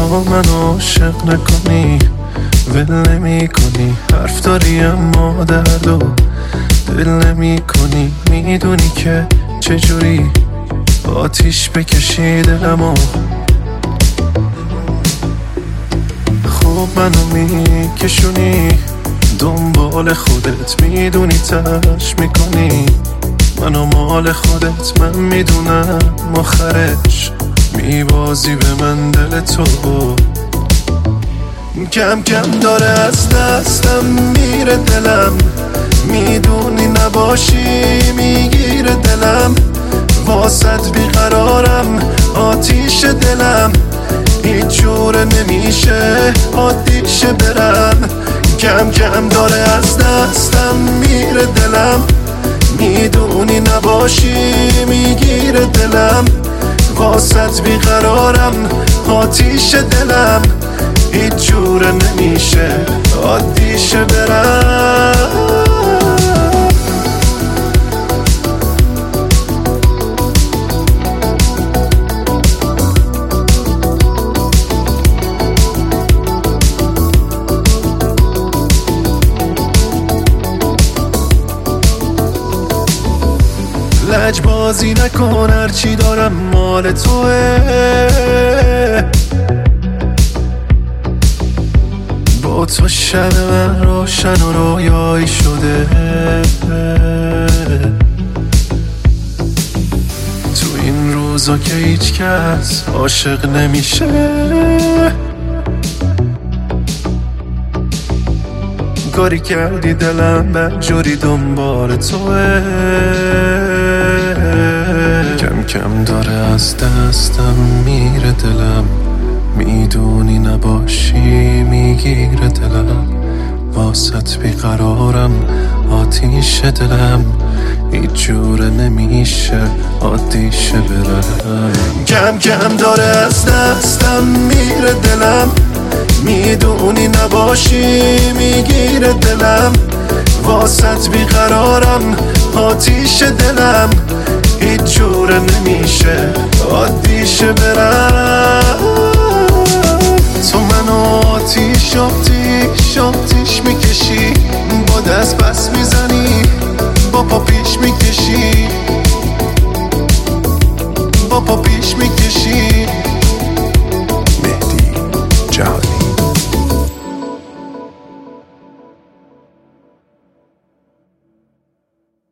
تا من عاشق نکنی ول نمی کنی، حرف داری اما دردو دل نمی کنی. میدونی که چجوری آتیش بکشی دلمو، خوب منو میکشونی دنبال خودت، میدونی تلاش میکنی منو مال خودت. من میدونم آخرش میبازی به من دل تو، کم کم داره از دستم میره دلم، میدونی نباشی میگیره دلم، واسط بیقرارم آتیش دلم، هیچ جوره نمیشه عادیشه برم. کم کم داره از دستم میره دلم، میدونی نباشی میگیره دلم، واسط بیقرارم آتیش دلم، هیچ جوره نمیشه عادیشه برم. لجبازی نکن، هرچی دارم مال توه، با تو شب من روشن و رویایی شده، تو این روزا که هیچ کس عاشق نمیشه، کاری کردی دلم بدجوری دنبال توه، کم کم داره از دستم میره دلم، میدونی نباشی میگیره دلم، واسط بیقرارم آتیش دلم، هیچ جوره نمیشه عادیشه برم. کم کم داره از دستم میره دلم، میدونی نباشی میگیره دلم، واسط بیقرارم آتیش دلم، هیچ جوره نمیشه عادیشه برم. تو منو آتیش آتیش آتیش میکشی، با دست بس میزنی با پا پیش میکشی، با پا پیش میکشی.